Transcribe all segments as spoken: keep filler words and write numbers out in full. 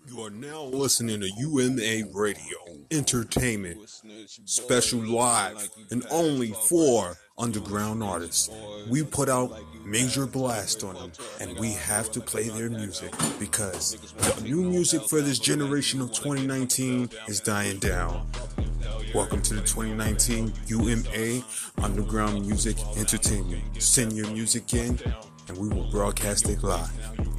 You are now listening to U M A Radio, entertainment, special live, and only for underground artists. We put out major blast on them, and we have to play their music because the new music for this generation of twenty nineteen is dying down. Welcome to the twenty nineteen U M A Underground Music Entertainment. Send your music in, and we will broadcast it live.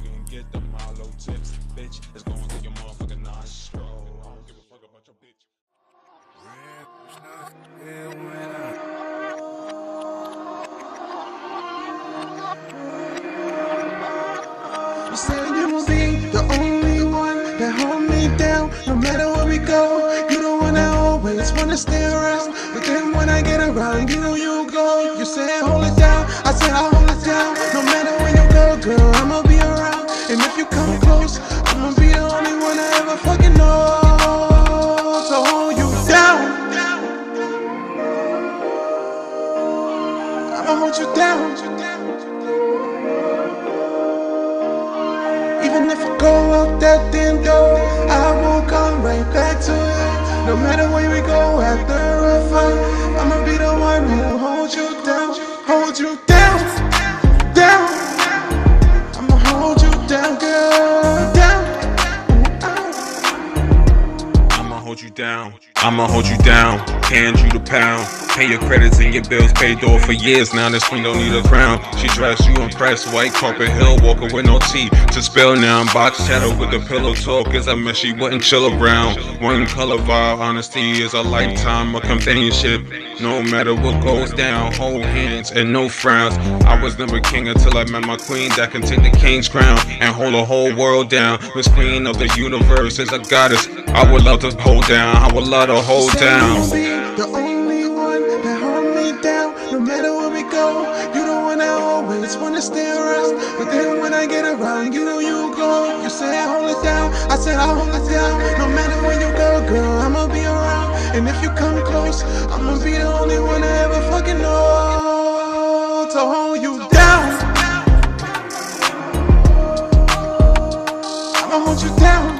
You said you will be the only one that hold me down, no matter where we go. You the one that always wanna stay around, but then when I get around, you know you go. You said hold it down, I said I'll hold it down. No matter where you go, girl, I'ma be around. And if you come close, I'ma be the only one I ever fucking know to hold you down. I'ma hold you down. Even if I go out that damn door, I won't come right back to you. No matter where we go after a fight, I'ma be the one who holds you down, hold you down, down. I'ma hold you down, girl, down. I'ma hold you down. I'ma hold you down. Hand you the pound. Pay your credits and your bills paid off for years now. This queen don't need a crown. She dressed you impressed. White carpet hill walker with no tea to spill now. Box shadow with the pillow talk. As I miss she wouldn't chill around. One color vibe. Honesty is a lifetime of companionship. No matter what goes down, hold hands and no frowns. I was never king until I met my queen that can take the king's crown and hold the whole world down. Miss Queen of the universe is a goddess. I would love to hold down. I would love to hold down. The only one that hold me down, no matter where we go. You the one I always wanna stay around, but then when I get around, you know you go. You say hold it down, I said I'll hold it down. No matter where you go, girl, I'ma be around. And if you come close, I'ma be the only one I ever fucking know to hold you down. I'ma hold you down.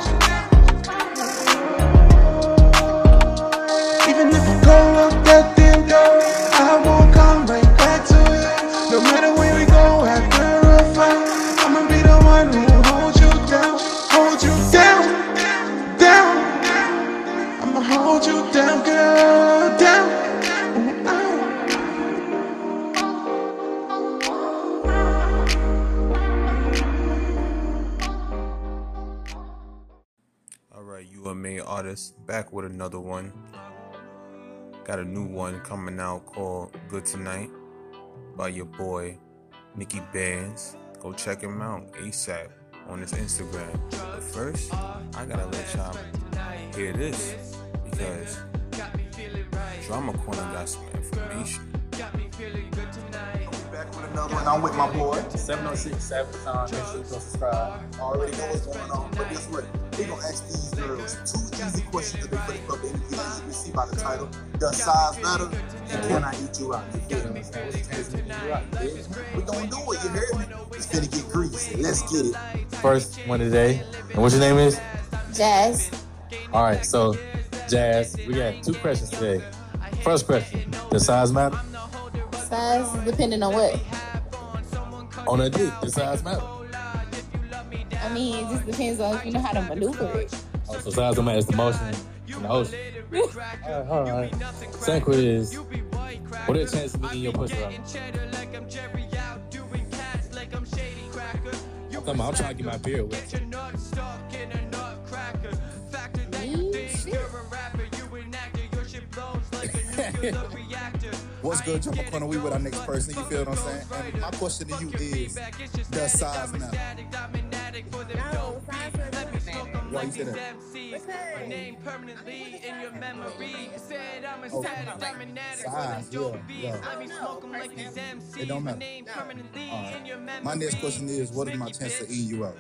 Even if I go out that damn door, I won't come right back to you. No matter where we go after a fight, I'ma be the one who holds you down, hold you down, down. I'ma hold you down, girl, down. Alright, U M A artists back with another one. Got a new one coming out called Good Tonight by your boy Nicky Bands. Go check him out ASAP on his Instagram. But first, I gotta let y'all hear this because Drama Corner got some information. Back with another one. I'm with my boy seven oh six Sabaton. Make sure you go subscribe. I already know what's going on, but guess what? We gonna ask these girls two easy questions that they put in club interview. As you can see by the title, does size matter? And can I eat you out? You feel me? We gonna do it. You heard me? It's finna get greasy. Let's get it. First one today. And what your name is? Jazz. All right, so Jazz, we got two questions today. First question: does size matter? Size depending on what? On a dick, does size matter? I mean, it just depends on if you know how to maneuver it. Oh, so size don't matter. It's the motion in the ocean. all right, all right. Second question is: what are the chances of me eating your pussy right? I'm, talking about, I'm trying to get my beard wet. Me? Shit. What's good, Drama Corner? We with our next person. You feel what I'm saying? And my question to you is, does size matter? No, size doesn't matter. Why you say that? Because Oh, size, yeah, yeah. It don't matter. All right. My next question is, what is my chance of eating you out?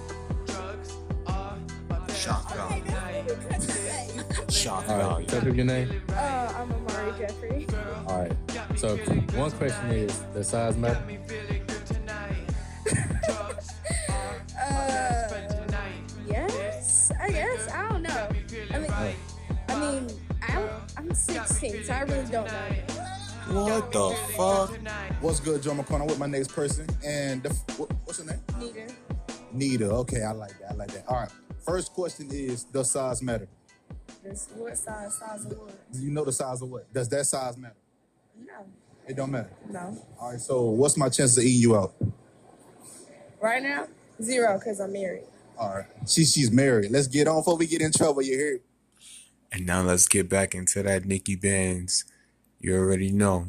Shock value. Shock All right, value. tell people your name. Uh, I'm Amari Jeffrey. All right. So one question is, does size matter? Uh, yes. I guess. I don't know. I mean, I mean, I'm, I'm sixteen, so I really don't know. What the fuck? What's good, Joe McConnell? With my next person, and the, what, what's her name? Neither. Nita. Okay, I like that. I like that. All right. First question is: does size matter? This, what size? Size of what? Do you know the size of what? Does that size matter? No. It don't matter. No. All right. So, what's my chances of eating you out? Right now, zero, because I'm married. All right. She, she's married. Let's get on before we get in trouble. You hear? And now let's get back into that Nikki Benz. You already know.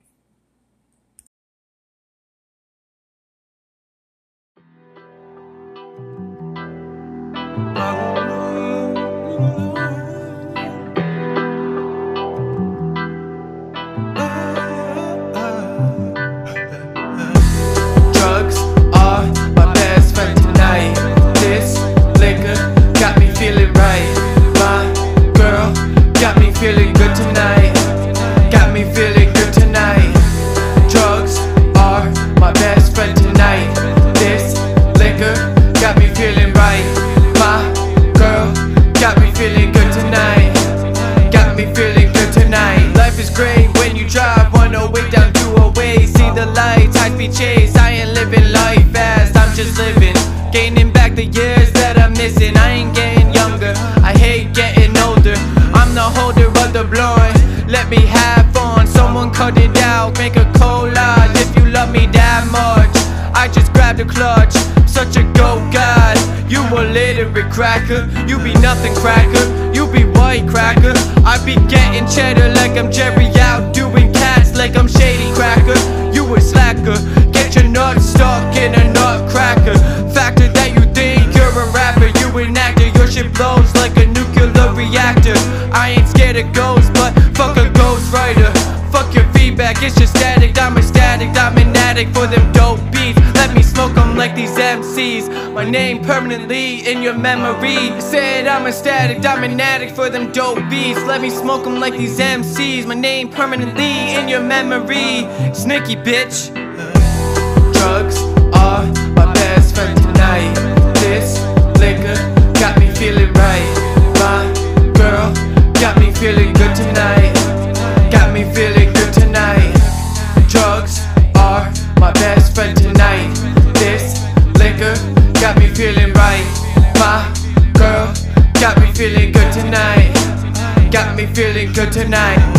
Drugs are my best friend tonight. This liquor got me feeling right. My girl got me feeling good tonight. Got me feeling good tonight. Drugs are my best friend tonight. This liquor got me feeling right. My girl got me feeling good tonight. Got me feeling good tonight. Life is great when you drive one oh eight down two oh eight. See the lights, high speed chase. I ain't living life fast, I'm just living. Gaining back the years that I'm missing. I ain't getting younger, I hate getting older. I'm the holder of the blunt, let me have fun. Someone cut it out, make a collage. If you love me that much, I just grab the clutch. Such a go god, you a literate cracker. You be nothing cracker, you be white cracker. I be getting cheddar like I'm Jerry out doing cats like I'm Shady Cracker. You a slacker, get your nuts stuck in a nutcracker. Factor that you think you're a rapper, you an actor. Your shit blows like a nuclear reactor. I ain't scared of ghosts, but fuck a ghost writer. Fuck your feedback, it's just static. I'm ecstatic, I'm an addict for them dope beats. Let me smoke them like these M Cs. My name permanently in your memory. Said I'm ecstatic, I'm an addict for them dope beats. Let me smoke them like these M Cs. My name permanently in your memory. Snicky bitch. Drugs are my best friend tonight. This liquor got me feeling right. My girl got me feeling good tonight. Got me feeling good tonight. Drugs are my best friend tonight. This liquor got me feeling right. My girl got me feeling good tonight. Got me feeling good tonight.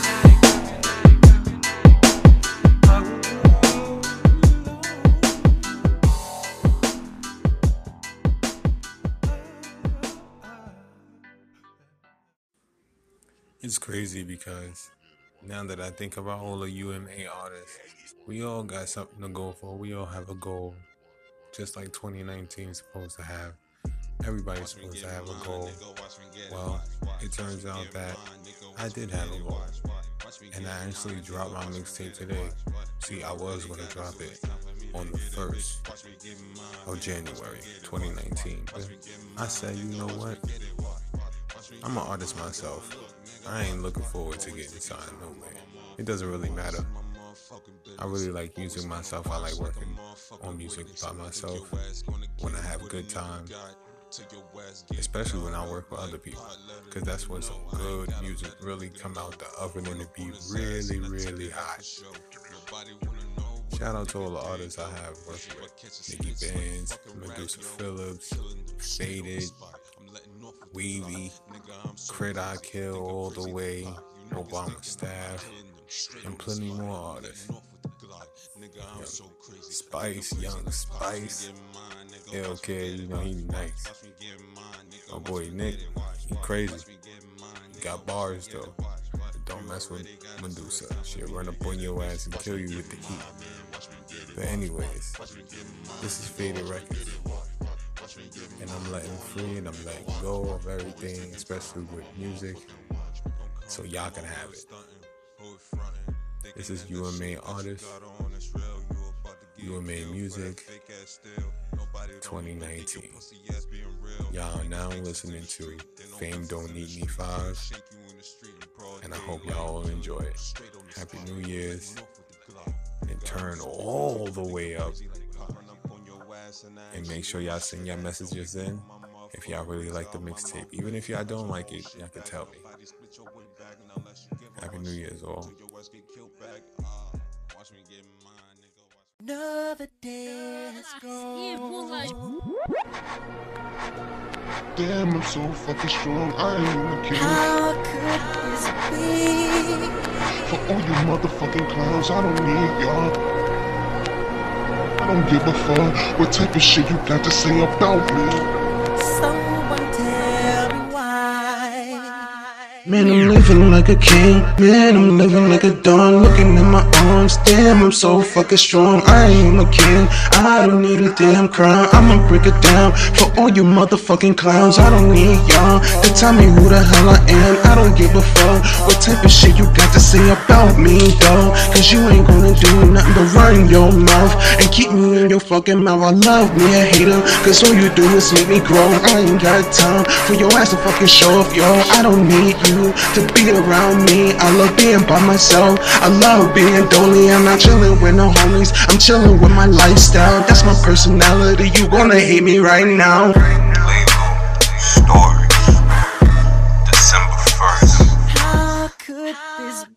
It's crazy because now that I think about all the U M A artists, we all got something to go for. We all have a goal, just like twenty nineteen is supposed to have. Everybody's supposed to have a goal. Well, it turns out that I did have a goal, and I actually dropped my mixtape today. See, I was going to drop it on the first of January twenty nineteen, but I said, you know what? I'm an artist myself. I ain't looking forward to getting signed no way. It doesn't really matter. I really like music myself. I like working on music by myself when I have a good time, especially when I work with other people, because that's when some good music really come out the oven and it be really, really hot. Shout out to all the artists I have worked with: Nikki Benz, Medusa Phillips, Faded, Weavy, Crit I Kill All the Way, Obama Staff, and plenty more artists. Young Spice, Young Spice, L K, you know he nice. My boy Nick, he crazy. He got bars though. But don't mess with Medusa. She'll run up on your ass and kill you with the heat. But anyways, this is Faded Records. And I'm letting free and I'm letting go of everything, especially with music, so y'all can have it. This is U M A Artist, U M A Music, twenty nineteen. Y'all now listening to Fame Don't Need Me five, and I hope y'all all enjoy it. Happy New Year's, and turn all the way up. And make sure y'all send your messages in if y'all really like the mixtape. Even if y'all don't like it, y'all can tell me. Happy New Year's all. Another day has gone. Damn, I'm so fucking strong. I ain't even kidding. How could this be? For all you motherfucking clowns, I don't need y'all. I don't give a fuck what type of shit you got to say about me. Someone tell me why. Man, I'm living like a king. Man, I'm living like a dawn. Looking in my arms. Damn, I'm so fucking strong. I am a king. I don't need a damn crown. I'ma break it down for all you motherfucking clowns. I don't need y'all to tell me who the hell I am. I don't give a fuck what type of shit you got to say about me, though. Cause you ain't gonna do nothing but run your mouth and keep me in your fucking mouth. I love me a hater, cause all you do is make me grow. I ain't got time for your ass to fucking show off, yo. I don't need you to be around me. I love being by myself. I love being lonely. I'm not chilling with no homies. I'm chilling with my lifestyle. That's my personality. You gonna hate me right now. Story. December first. How could this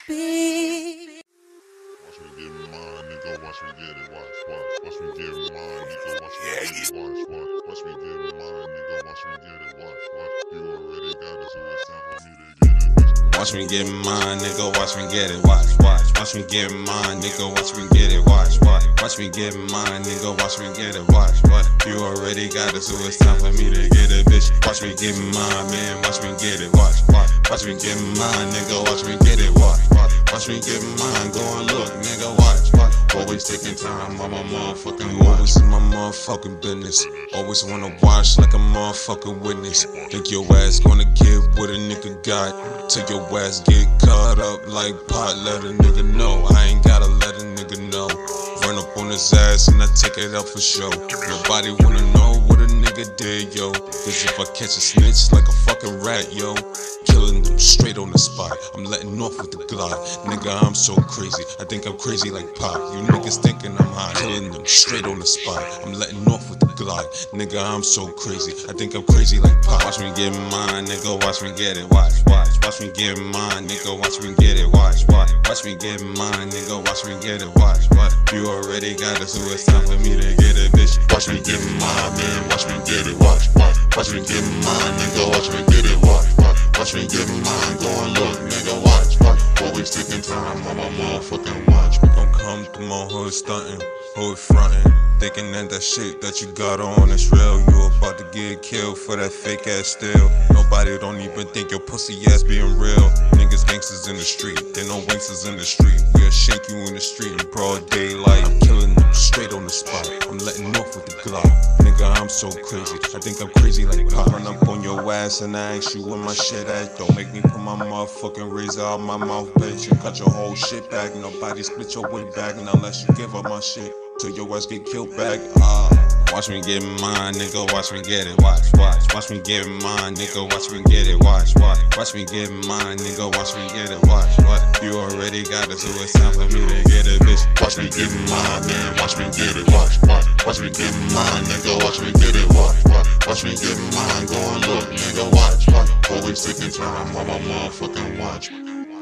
be? Watch me get mine, nigga. Watch me get it. Watch, watch. Watch me get mine, nigga. Watch me get it. Watch, watch. Watch me get mine, nigga. Watch me get it. Watch, watch. You already got it, so it's time for me to get it. Watch me get mine, nigga, watch me get it, watch, watch. Watch me get mine, nigga, watch me get it, watch, watch. Watch me get mine, nigga, watch me get it, watch, watch. You already got it, so it's time for me to get it, bitch. Watch me get mine, man, watch me get it, watch, watch. Watch me get mine, nigga, watch me get it, watch, watch. Watch me get mine, go and look, nigga, watch, watch. Always taking time on my motherfucking always in my motherfucking business. Always wanna watch like a motherfucking witness. Think your ass gonna get what a nigga got. Till your ass get caught up like pot. Let a nigga know, I ain't gotta let a nigga know. Run up on his ass and I take it out for show. Nobody wanna know what a nigga did, yo. Cause if I catch a snitch like a fucking rat, yo, killing them straight on the spot. I'm letting off with the Glock. Nigga, I'm so crazy. I think I'm crazy like Pop. You niggas thinking I'm hot. Killing them straight on the spot. I'm letting off with the Glock. Nigga, I'm so crazy. I think I'm crazy like Pop. Watch me get mine, nigga. Watch me get it. Watch, watch. Watch me get mine, nigga. Watch me get it. Watch, watch. Watch me get mine, nigga. Watch me get it. Watch, watch. You already got it, so it's time for me to get it, bitch. Watch me get mine, man. Watch me get it. Watch, watch. Watch me get mine, nigga. Watch me get it. Watch, watch. Watch me get mine. Go and look, nigga. Watch, watch. Always taking time on my motherfucking watch. We gon' come through my hood stuntin', hood frontin'. Thinking that that shit that you got on is real. You about to get killed for that fake ass still. Nobody don't even think your pussy ass being real. Niggas gangsters in the street, they no gangsters in the street. We'll shake you in the street in broad daylight. I'm killing them straight on the spot. I'm letting off with the Glock. Nigga, I'm so crazy. I think I'm crazy like Pop. Run up on your ass and I ask you where my shit at. Don't make me put my motherfucking razor out my mouth, bitch. You cut your whole shit back. Nobody split your wig back unless you give up my shit. Till your ass get killed back. Ah, watch me get mine, nigga. Watch me get it. Watch, watch. Watch me get mine, nigga. Watch me get it. Watch, watch. Watch me get mine, nigga. Watch me get it. Watch, watch. You already got it, so it's time for me to get it, bitch. Watch me get mine, man. Watch me get it. Watch, watch. Watch me get mine, nigga. Watch me get it. Watch, watch. Watch me get mine. Go and look, nigga. Watch, watch. Always taking time on my motherfucking watch.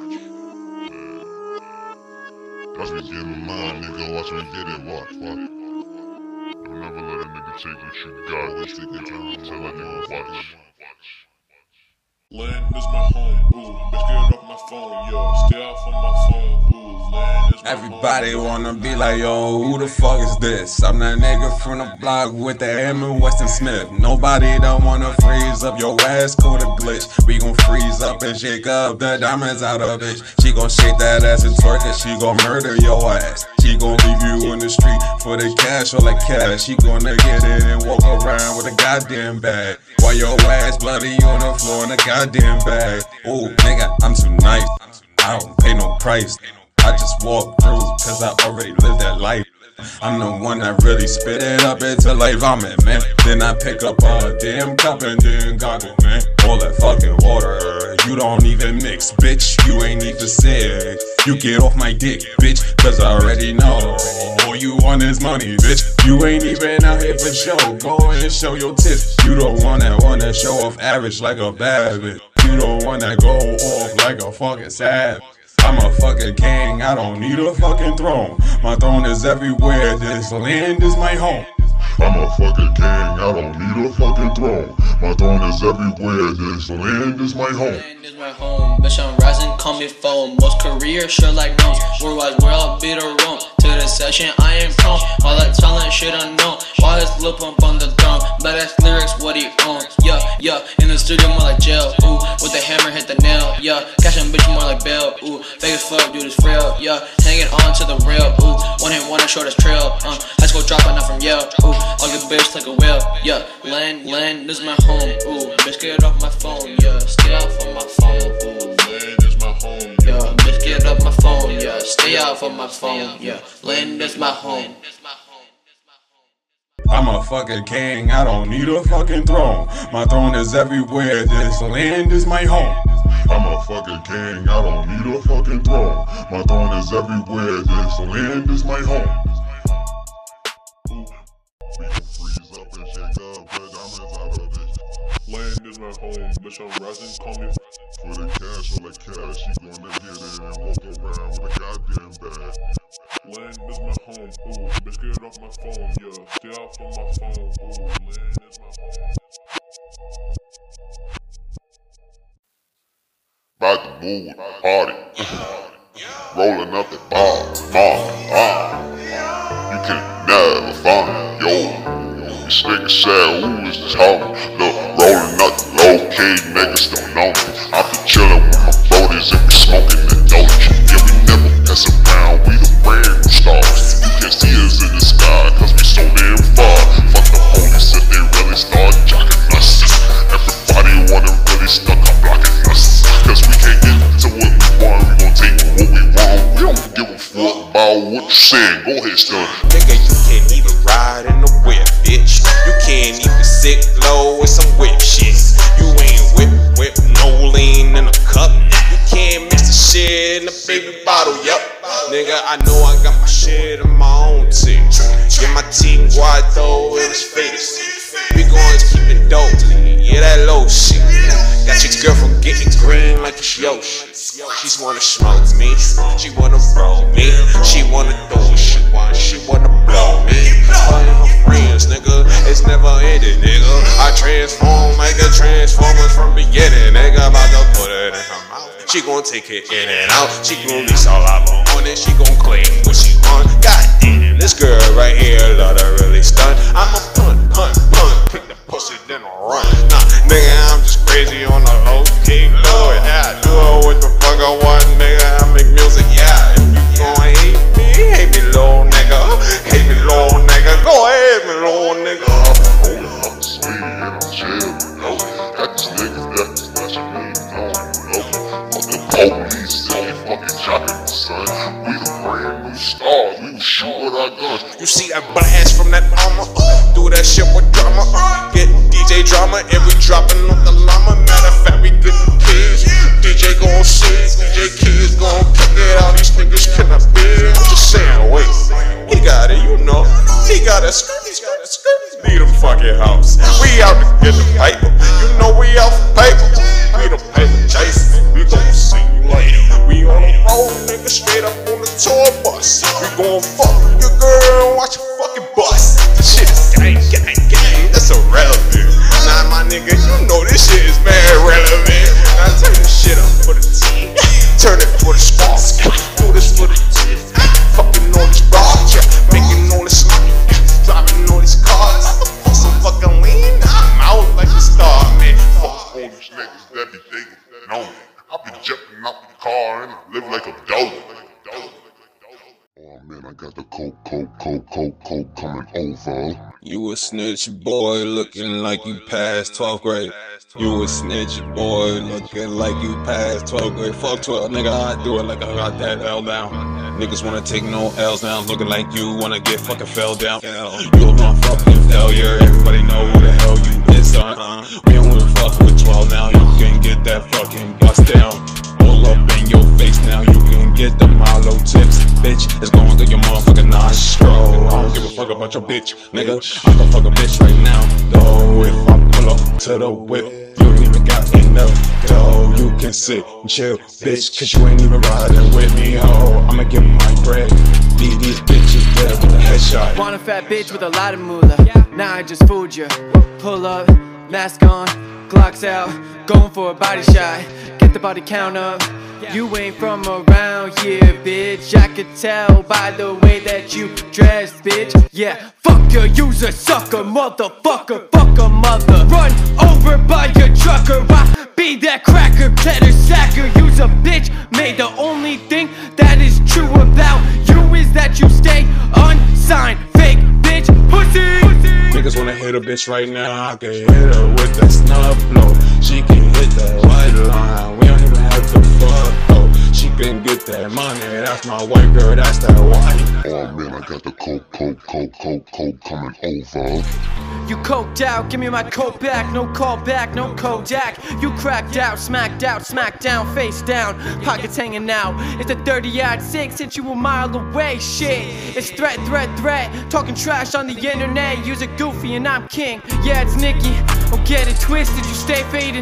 Watch me get mine, nigga. Watch me get it. Watch, watch. Don't never let a nigga take what you got. Always taking time till I do watch. Land is my home, ooh, bitch get off my phone, yo, stay off on my phone, ooh, land is my Everybody home. wanna be like, yo, who the fuck is this? I'm that nigga from the block with the M and Weston Smith. Nobody don't wanna freeze up your ass, call the glitch. We gon' freeze up and shake up the diamonds out of it. She gon' shake that ass and twerk it, she gon' murder your ass. She gon' leave you in the street for the cash or like cash. She gonna get it and walk around with a goddamn bag. While your ass bloody on the floor in a goddamn bag. Oh, nigga, I'm too nice. I don't pay no price. I just walk through, cause I already lived that life. I'm the one that really spit it up into life I'm in, man. Then I pick up a damn cup and then goggle, man. All that fucking water, you don't even mix, bitch. You ain't even sick. You get off my dick, bitch, cause I already know. all you want is money, bitch. You ain't even out here for show. Go and show your tits. You the one that wanna show off average like a bad bitch. You the one that go off like a fucking savage. I'm a fucking king, I don't need a fucking throne. My throne is everywhere, this land is my home. I'm a fucking king, I don't need a fucking throne. My throne is everywhere, this land is my home. Land is my home, bitch I'm rising, call me phone. Most career, sure like gnomes. Worldwide, where I'll be the roam. To the session, I am prone. All that talent, shit unknown. Why his lip up on the throne? Badass lyrics, what he owns. Yeah, yeah, in the studio more like jail. Ooh, with the hammer hit the nail. Yeah, cashing bitch more like bail. Ooh, fake as fuck, dude is frail. Yeah, hanging on to the rail. Ooh, one hit one shortest trail. Uh, high school dropout, not from Yale. Ooh, I'll get bitch like a whale. Yeah, land, land is my home. Ooh, bitch get off my phone. Yeah, stay off of my phone. Ooh, Land is my home. yeah, bitch get off my phone. Yeah, stay off of my phone. Yeah, land is my home. I'm a fucking king, I don't need a fucking throne. My throne is everywhere, this land is my home. I'm a fucking king, I don't need a fucking throne. My throne is everywhere, this land is my home. Land is my home, bitch I'm rising, call me For the cash or the cash, she gonna get it and walk around with a goddamn bag. Land is my home, ooh, bitch get off my phone, yeah, stay off of my phone, ooh, land is my home. About the mood, party, rolling up the bar, bar, ah. You can never find yo. This nigga said, who is this homie? Look, rolling up the low key, niggas don't know me. I be chillin' with my brodies and we smoking the doja. Yeah, we never mess around, we the brand new stars. You can't see us in the sky, cause we so damn far. Fuck the police if they really start jocking us. Everybody wanna really stuck, I'm blocking us. Cause we can't get to what we want, we gon' take what we want. We don't give a fuck about what you saying, go ahead, son. Nigga, you can't even ride in the whip, bitch. You can't even sit low with some whip shit. You ain't whip, whip, no lean in a cup. You can't mix the shit in a baby bottle, yup. Nigga, I know I got my shit in my own team. Get my team Guado in his face. We gon' keep it dope, yeah, that low shit. Got your girlfriend getting green like it's Yoshi. She wanna smoke me, she wanna roll me, she wanna do what she want, she wanna blow me. All her friends, nigga, it's never ended, nigga. I transform like a transformers from beginning, nigga. About to put it in her mouth. She gon' take it in and out. She gon' release all of her on it. She gon' claim what she want. God damn, this girl right here love to really stun. I'm a punt, punt, punt, pick the pussy then I run. Nah, nigga, I'm just crazy on the low key, do it. Yeah, do it what the fuck I want, nigga. I make music, yeah. If you gon' hate me, hate me low, nigga. Hate me low, nigga. Go ahead, me low, nigga. I'm rolling up the sleeve and I'm chillin', no. Got these niggas that just let you ain't know, no. Fuck the police, they ain't fucking jocking the sun. We the brand new stars, we will shoot with our guns. You see that blast from that armor? Uh, do that shit with drama. Uh, get D J drama and we dropping on the llama. Matter of fact, we get the keys. D J gon' see, D J Keys gon' kick it out. These niggas cannot be. I'm just saying, wait. He got it, you know. He got a skirt, he got a skirt. Leave the fucking house. We out to get the paper. You know we out for paper. We the paper chasers. We gon' see you later. We on the road, nigga, straight up on the tour bus. We gon' fuck your girl and watch your fucking bus. This shit is gang, gang, gang. That's irrelevant. Nah, my nigga, you know this shit is mad relevant. Now turn this shit up for the team. Turn it for the squad. Do this for the team. Fucking all these bras, yeah. Making all this money. Driving all these cars. I'm so fucking lean. I'm out like a star, man. Fuck all these niggas that be thinking, no. I be jumping out the car and I live like a dog. Oh man, I got the coke, coke, coke, coke, coke coming over. You a snitch boy looking like you passed twelfth grade. You a snitch boy looking like you passed twelfth grade. Fuck twelve, nigga, I do it like I got that L down. Niggas wanna take no L's now, looking like you wanna get fucking fell down. You a motherfucking failure, everybody know who the hell you is, son. We don't wanna fuck with twelve now, you can get that fucking bust down. all up in your face. Now you can get the Milo tips. Bitch, it's going through your motherfucking nostril. I don't give a fuck about your bitch, nigga. I can fuck a bitch right now, though. If I pull up to the whip, you don't even got enough dough. You can sit and chill, bitch, cause you ain't even riding with me, ho. I'ma give my bread. Leave these bitches dead with a headshot. Want a fat bitch with a lot of moolah. Now I just fooled you. Pull up, mask on, Glocks out, going for a body shot. Get the body count up. You ain't from around here, bitch. I could tell by the way that you dress, bitch. Yeah, fuck you, you's a sucker, motherfucker. Fuck a mother. Run over by your trucker. I be that cracker, cheddar sacker. You's a bitch. Made the only thing that is true about you is that you stay unsigned. Fake bitch, pussy. Niggas wanna hit a bitch right now, I can hit her with that snub blow. She can hit that white line, we don't even have to fuck though. She can get that money, that's my white girl, that's that white. Oh man, I got the coke, coke, coke, coke, coke coming over. You coked out, give me my coat back. No call back, no Kodak. You cracked out, smacked out, smacked down, face down, pockets hanging out. It's a thirty-yard six, sent you a mile away. Shit, it's threat, threat, threat. Talking trash on the internet. You're a goofy and I'm king. Yeah, it's Nicky. Don't get it twisted, you stay fading.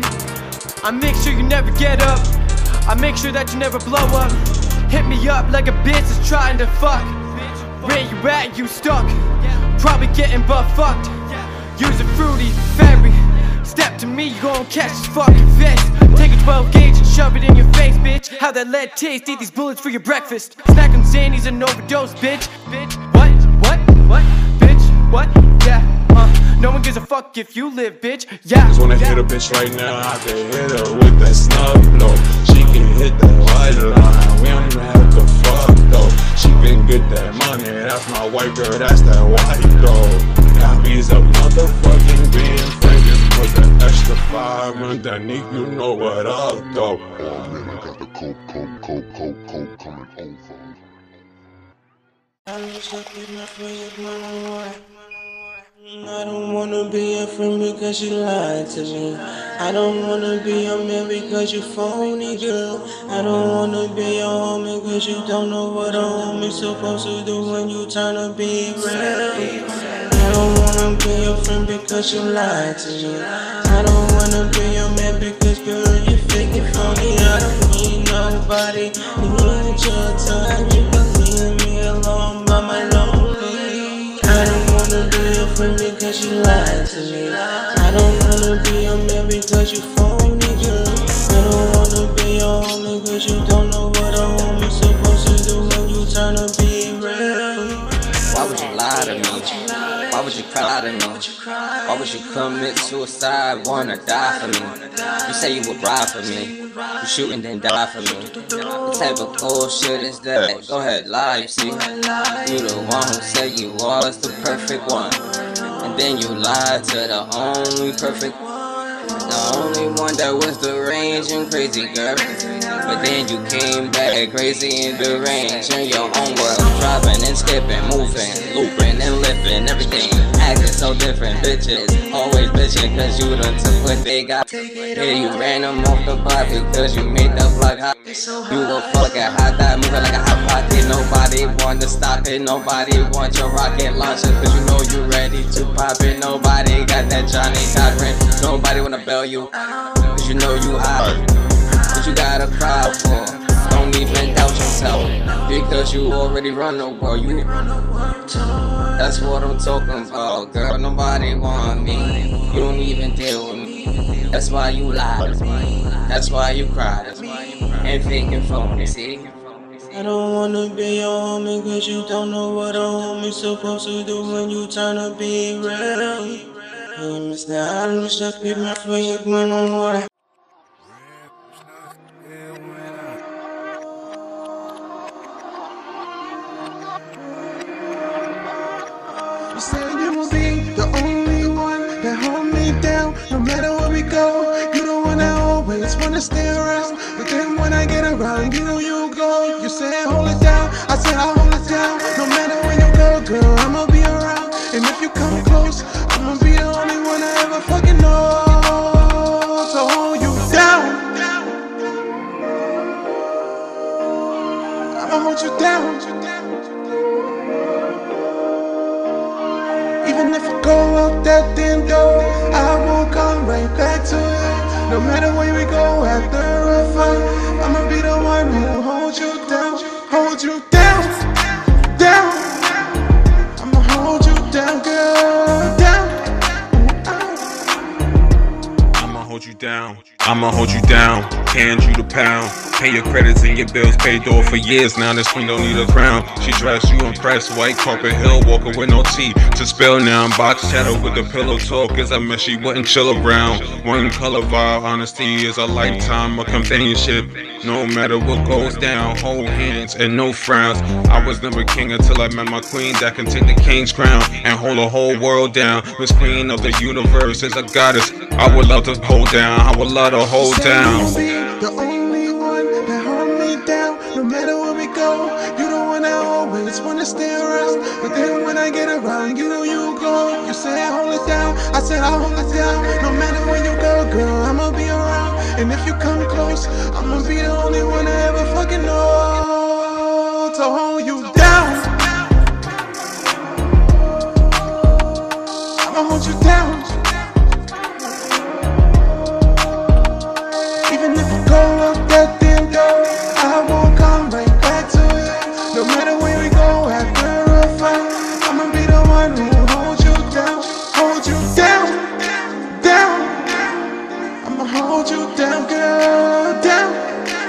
I make sure you never get up. I make sure that you never blow up. Hit me up like a bitch is trying to fuck. Where you at, you stuck. Probably getting butt fucked. Use a fruity fairy. Step to me, you gon' catch this fucking fist. Take a twelve gauge and shove it in your face, bitch. How that lead taste, eat these bullets for your breakfast. Snack on Xannies and overdose, bitch. Bitch, what, what, what, bitch, what, yeah, uh no one gives a fuck if you live, bitch, yeah. Just wanna hit a bitch right now, I can hit her with that snub blow. She can hit that white line, we don't even have to fuck though. She can get that money, that's my white girl, that's that white girl. Copies of motherfucking being friends with the extra five underneath, you know what up though. Oh man, I got the coke, coke, coke, coke, coke coming over. I don't wanna be your friend because you lied to me. I don't wanna be your man because you phony, girl. I don't wanna be your homie because you don't know what a homie's supposed to do when you trying to be real. I don't wanna be your friend because you lied to me. I don't wanna be your man because girl, you fake and phony. I don't need nobody. You need your time. You can leave me alone by my lonely. I don't wanna be your friend because you lied to me. I don't wanna be your man because you phony, girl. I don't wanna be your homie because you don't know what a homie's supposed to do when you tryna be real. Why would you lie to me? Why would you cry to me? Why would you commit suicide, wanna die for me? You say you would ride for me. You shoot and then die for me. What type of bullshit is that? Go ahead, lie, you see. You the one who said you was the perfect one. And then you lied to the only perfect one. The only one that was deranged and crazy, girl. But then you came back crazy and deranged in your own world. Driving and skipping, moving, looping and lifting, everything acting so different. Bitches always bitching cause you done took what they got. Yeah, you ran them off the block because you made the block hot. You a fucking hot dog, moving like a hot pocket. Nobody want to stop it, nobody want your rocket launcher cause you know you ready to pop it. Nobody got that Johnny Cochran. Nobody wanna bail you cause you know you hot. What you gotta cry for? Don't even doubt yourself because you already run the world. You, that's what I'm talking about, girl. Nobody want me. You don't even deal with me. That's why you lie. That's why you cry. That's why you cry. And fake and phony, see? I don't wanna be your homie cause you don't know what a homie's supposed to do when you tryna be real. Hey, Mister I wish I could my friend when I'm water. You said you will be the only one that hold me down, no matter where we go. You the one I always wanna stay around, but then when I get around you, you go. You say hold it down, I say I hold it down. No matter where you go, girl, I'ma be around. And if you come close, I'ma be the only one I ever fucking know to hold you down. hold you down. Even if I go out that damn door, I will come right back to you. No matter where we go after a fight, I'ma be the one who will hold you down, hold you down, down. I'ma hold you down, girl, down. I'ma hold you down. I'ma hold you down. Hand you the pound. Pay your credits and your bills paid off for years. Now this queen don't need a crown. She dressed you impressed. White carpet hill walker with no tea to spill now. Box shadow with the pillow talk. As I miss she wouldn't chill around. One color vibe. Honesty is a lifetime of companionship. No matter what goes down, hold hands and no frowns. I was never king until I met my queen that can take the king's crown and hold the whole world down. Miss Queen of the universe is a goddess. I would love to hold down. I would love to hold down. The only one that hold me down, no matter where we go. You the one I always wanna stay around, but then when I get around, you know you go. You say I hold it down, I said I hold it down. No matter where you go, girl, I'ma be around. And if you come close, I'ma be the only one I ever fucking know to hold you down. I'ma hold you down. Even if I go out that damn door, I won't come right back to you. No matter where we go after a fight, I'ma be the one who will hold you down, hold you down, down. I'ma hold you down, girl, down.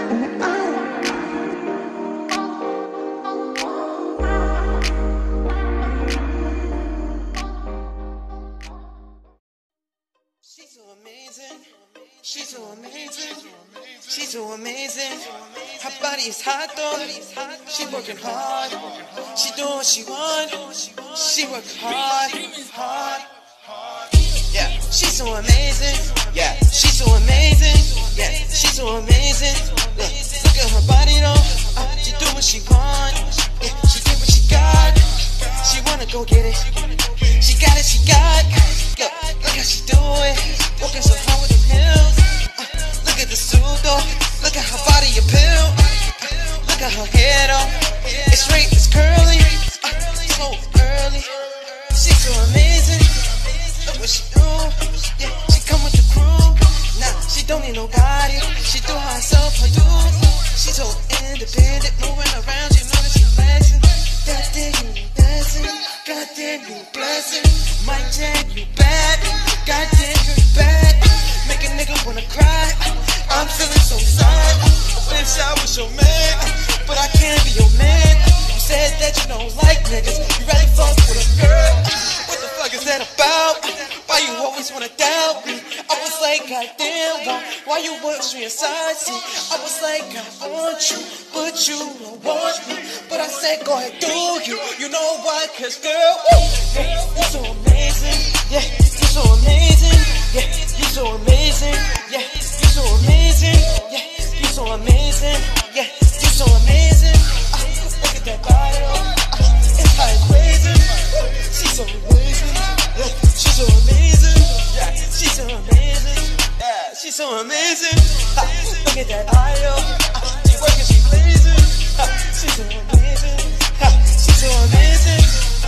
She's so amazing. She's so amazing. She's so amazing. Her body is hot though. She working hard. She doing what she want. She work hard, hard, hard. Yeah, she's so amazing. Yeah, she's so amazing. Yeah, she's so amazing. Look, look at her body though. Uh, she do what she want. Yeah, she get what she got. She wanna go get it. She got it. She got. Look, look how she do it. Walking so hard with them heels. Uh, look at the suit though. Look at her body appeal. Uh, look at her hair though. It's straight, it's curly. Uh, so early. She's so amazing. Look what she do. Yeah, she come with the crew. Nah, she don't need nobody. She do her herself, her dudes. She's so independent, moving around. You know that she flexing. God damn, you dancing. God damn, you blessing. My Jack, you bad. God damn, you bad. Make a nigga wanna cry. I'm feeling so sad. I wish I was your man, but I can't be your man. You said that you don't like niggas. You rather fuck with a girl. What the fuck is that about? Why you always wanna doubt me? I was like, goddamn, why, why you push me aside? See, I was like, I want you, but you don't want me. But I said, go ahead, do you. You know why? Cause girl, woo, yeah, you're so amazing. Yeah, you're so amazing. Yeah, you're so amazing. Yeah, you're so amazing. Yeah, you're so amazing. Yeah, you're so amazing. Uh, look at that body, uh, it's like crazy. She's so amazing. Yeah, she's so amazing. Yeah, she's so amazing. Yeah, she's so amazing. Uh, look at that eye, uh, she working, she blazing. Uh, she's so amazing. Uh, she's so amazing.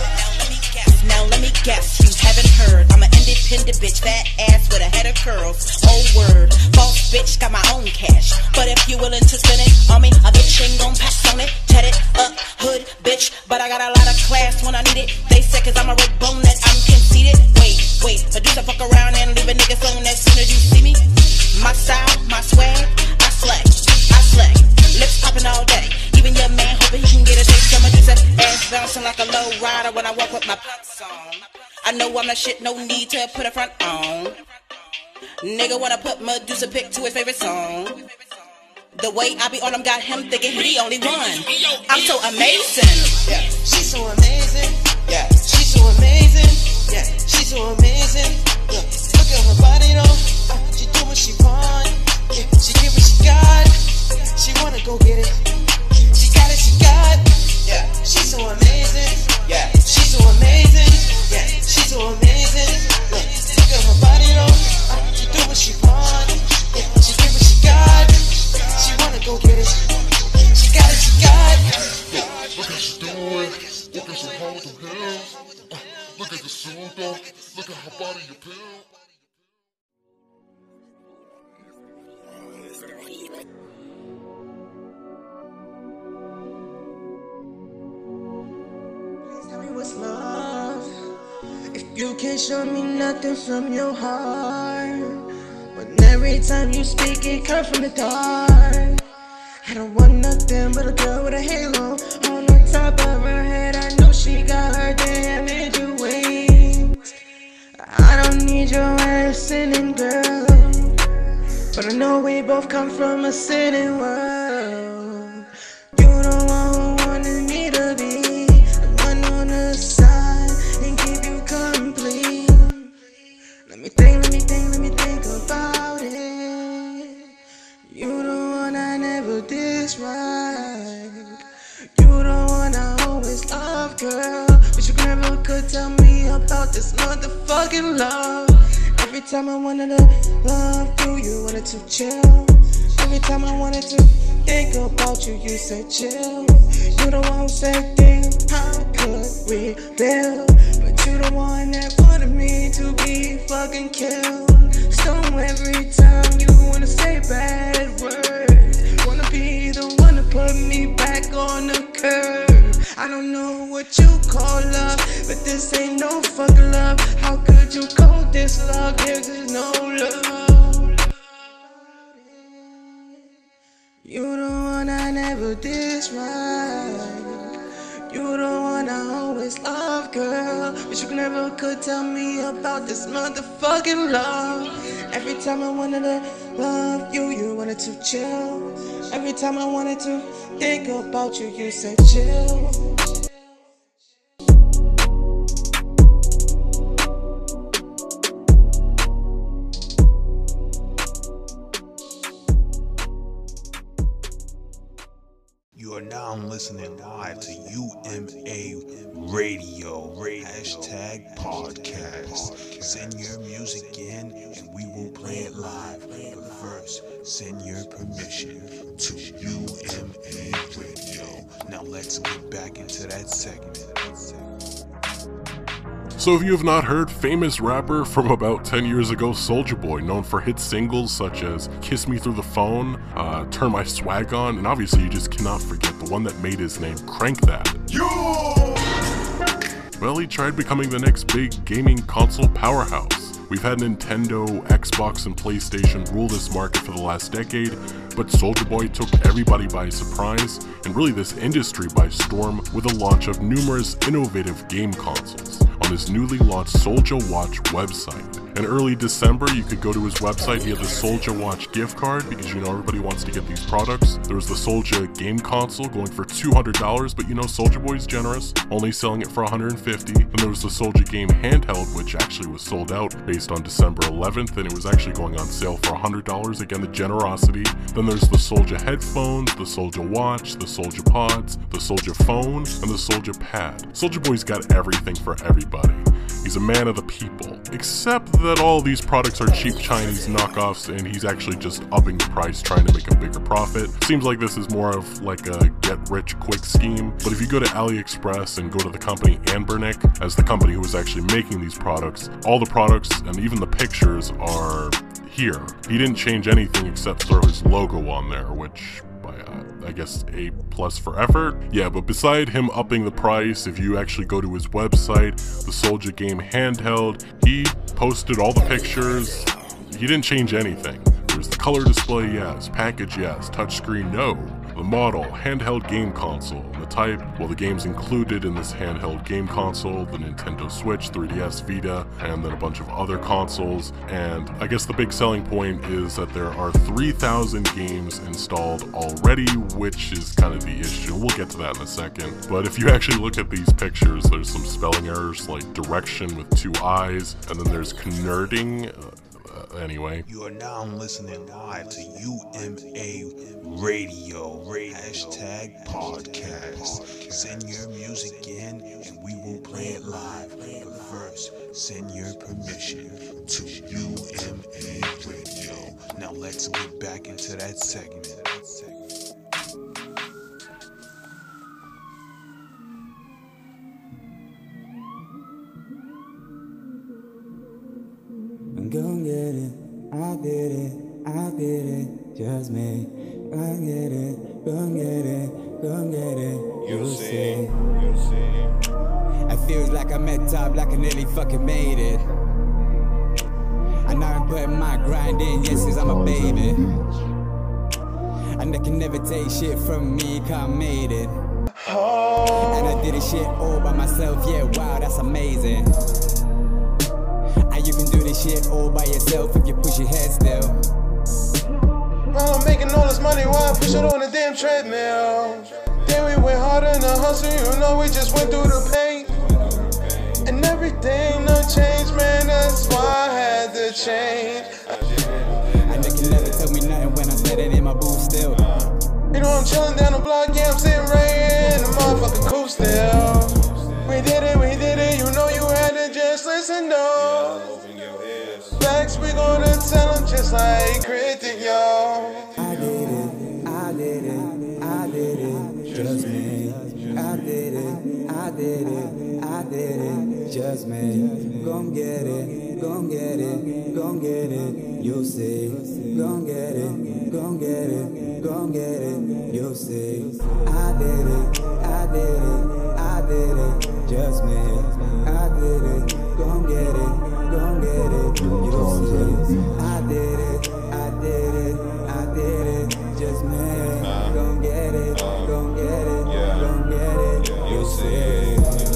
Now let me guess, you haven't heard. I'm an independent bitch, fat ass with a head of curls. Oh word, boss bitch, got my own cash. But if you willing to spend it on me, a bitch ain't gon' pass on it. Tatted up, hood, bitch, but I got a lot of class when I need it. They say cause I'm a red bone that I'm conceited. Wait, wait, but do some fuck around and leave a nigga phone as soon as you see me. My style, my swag, I slay, I slay. Lips popping all day. Even your man hoping he can get a taste of my juice. Ass bouncing like a low rider when I walk with my pants on. I know I'm not shit, no need to put a front on. Nigga wanna put Medusa pick to his favorite song. The way I be on him got him thinking he the only one. I'm so amazing. Yeah, she's so amazing. Yeah, she's so amazing. Yeah, she's so amazing. Look, look at her body though. Uh, she do what she want. Yeah, she get what she got. She wanna go get it. She got it, she got. Yeah, she's so amazing. Yeah, she's so amazing. Yeah, she's so amazing. Look, look at her body though. Uh, she do what she want. Yeah, she get what she got. She wanna go get it. She got it, she got. down with them hills. Uh, look at the suit though. Look at her body, you pill. Tell me what's love. If you can't show me nothing from your heart, when every time you speak it comes from the dark. I don't want nothing but a girl with a halo on the top of her head. I know she got her damaged wings. I don't need your ass sinning girl, but I know we both come from a sinning world. You the one who wanted me to be the one on the side and keep you complete. Let me think, let me think, let me think about it. You the one I never did right. You the one I always loved, girl. But you never could tell me about this motherfucking love. Every time I wanted to love you, you wanted to chill. Every time I wanted to think about you, you said chill. You the one who said, damn, how could we build? But you the one that wanted me to be fucking killed. So every time you wanna say bad words, wanna be the one to put me back on the curb. I don't know what you call love, but this ain't no fucking love. How could you call this love? This is no love. You the one I never did right. You the one I always loved, girl. But you never could tell me about this motherfucking love. Every time I wanted to love you, you wanted to chill. Every time I wanted to think about you, you said chill. You are now listening live to U M A Radio, hashtag podcast. Send your music in and we will play it live. But first, send your permission to U M A Radio. Now let's get back into that segment. So if you have not heard, famous rapper from about ten years ago, Soulja Boy, known for hit singles such as Kiss Me Through the Phone, uh, Turn My Swag On, and obviously you just cannot forget the one that made his name, Crank That. Yo! Well, he tried becoming the next big gaming console powerhouse. We've had Nintendo, Xbox, and PlayStation rule this market for the last decade, but Soulja Boy took everybody by surprise, and really this industry by storm, with the launch of numerous innovative game consoles on his newly launched Soulja Watch website. In early December, you could go to his website, he had the Soulja Watch gift card, because you know everybody wants to get these products. There was the Soulja game console going for two hundred dollars, but you know Soulja Boy's generous, only selling it for one hundred fifty dollars. Then there was the Soulja game handheld, which actually was sold out based on December eleventh, and it was actually going on sale for one hundred dollars, again the generosity. Then there's the Soulja headphones, the Soulja watch, the Soulja pods, the Soulja phone, and the Soulja pad. Soulja Boy's got everything for everybody. He's a man of the people, except that all these products are cheap Chinese knockoffs and he's actually just upping the price, trying to make a bigger profit. Seems like this is more of like a get-rich-quick scheme, but if you go to AliExpress and go to the company Anbernic, as the company who was actually making these products, all the products and even the pictures are here. He didn't change anything except throw his logo on there, which uh, I guess A plus for effort. Yeah, but beside him upping the price, if you actually go to his website, the Soulja game handheld, he posted all the pictures. He didn't change anything. There's the color display, yes. Package, yes. Touchscreen, no. The model, handheld game console. And the type, well, the games included in this handheld game console, the Nintendo Switch, three D S, Vita, and then a bunch of other consoles. And I guess the big selling point is that there are three thousand games installed already, which is kind of the issue. We'll get to that in a second. But if you actually look at these pictures, there's some spelling errors like direction with two eyes, and then there's knerding. Uh, Anyway, you are now listening live to U M A Radio, hashtag podcast. Send your music in and we will play it live. But first, send your permission to U M A Radio. Now let's get back into that segment. it, just me. Gon' get it, gon' get it, gon' get it. You'll see, you'll see. It feels like I'm at top, like I nearly fucking made it. I know I'm putting my grind in, yes, cause I'm a baby. And they can never take shit from me, cause I made it. And I did this shit all by myself, yeah, wow, that's amazing. And you can do this shit all by yourself if you push your head still. While I'm making all this money, while I push it on the damn treadmill. Then we went harder in the hustle, you know we just went through the pain. And everything done changed, man, that's why I had to change. And they can never tell me nothing when I'm sitting in my booth still. You know I'm chilling down the block, yeah, I'm sitting right in the motherfucking coupe still. We did it, we did it, you know you had to just listen though. Facts, we gonna tell them just like Critic, yo. I did it, I did it, I did it, just me. I did it, I did it, I did it, just me. Gon' get it, gon' get it, gon' get it, you'll see. Gon' get it, gon' get it, gon' get it, you'll see. I did it, I did it, I did it, just me. I did it, gon' get it, gon' get it, you'll see. I did it, I did it, I did it, just me. Gon' get it, gon' get it, gon' get it, you'll see.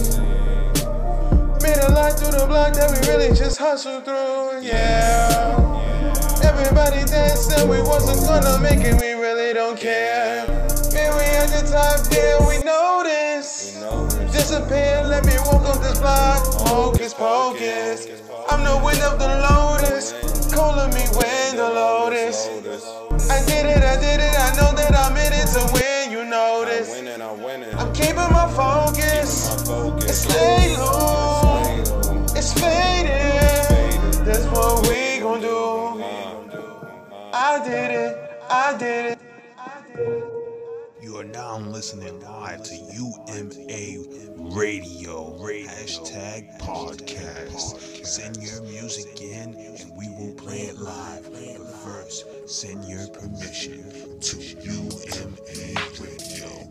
Made a lot through the block that we really just hustled through, yeah. Everybody dancing, we wasn't gonna make it, we really don't care. Man, we at the top there, we know this. Disappear, let me walk on this block, hocus pocus. I'm the wind of the lotus, calling me when the lotus. I did it, I did it, I know that I'm in it to win, you know this. I'm keeping my focus, it's laid low, it's faded, that's what we gon' do. I did it, I did it. You are now listening live to U M A Radio, hashtag podcast. Send your music in and we will play it live. But first, send your permission to U M A Radio.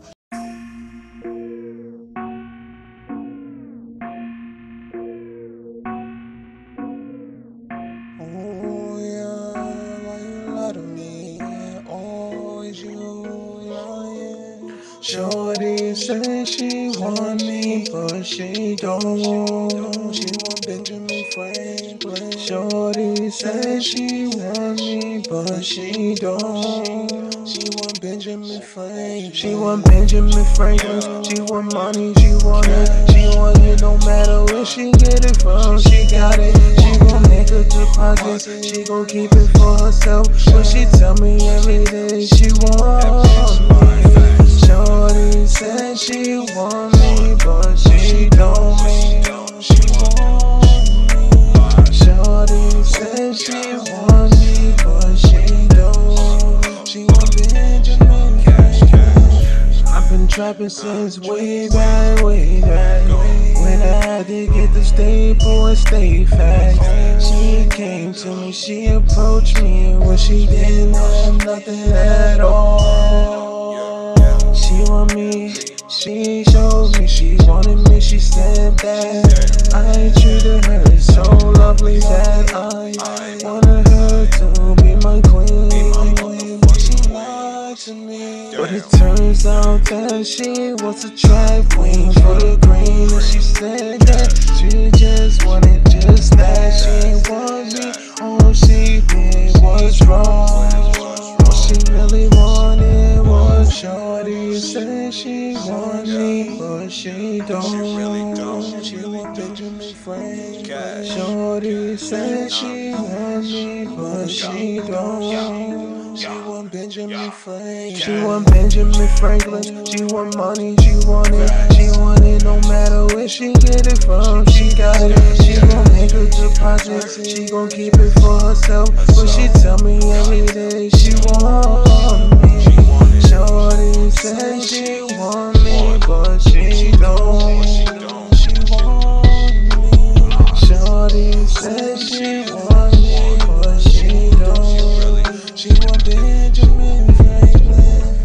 Oh yeah, why you lie to me? Always you lying. Shorty said she want me, but she don't. She want Benjamin Franklin. Shorty said she want me, but she don't. She want Benjamin Franklin. She want Benjamin Franklin. She want money, she want it. She want it no matter where she get it from. She got it. She gon' make a deposit. She gon' keep it for herself. But she tell me every day she want me. Shorty said she want me, but she don't. She want me. Shorty said she want me, but she don't. She want Benjamin. I've been trapping since way back, way back. When I had to get the staple and stay fast. She came to me, she approached me when she didn't have nothing at all. She want me, she showed me she wanted me, she said that I treated her so lovely that I wanted her to be my queen. She lied to me, but it turns out that she was a drag queen for the green. And she said that she just wanted just that. She ain't want me, all she did was wrong. What she really wanted was shorty said she want me, but she don't. She want Benjamin Franklin. Shorty said she want me, but she don't. She want Benjamin Franklin. She want Benjamin Franklin. She want money, she want it. She want it no matter where she get it from. She got it. She gon' make a deposit. She gon' keep it for herself. But she tell me every day she want me. Shorty said she want me, but she don't. She want me. Shorty said she want me, but she don't. She want me. playing, just man, if I ain't playing.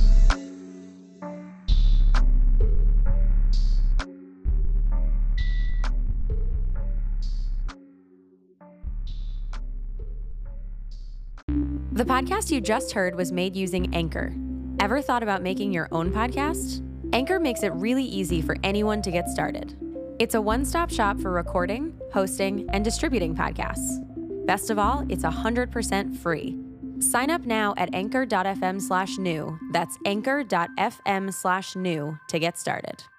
The podcast you just heard was made using Anchor. Ever thought about making your own podcast? Anchor makes it really easy for anyone to get started. It's a one-stop shop for recording, hosting, and distributing podcasts. Best of all, it's one hundred percent free. Sign up now at anchor.fm slash new. That's anchor.fm slash new to get started.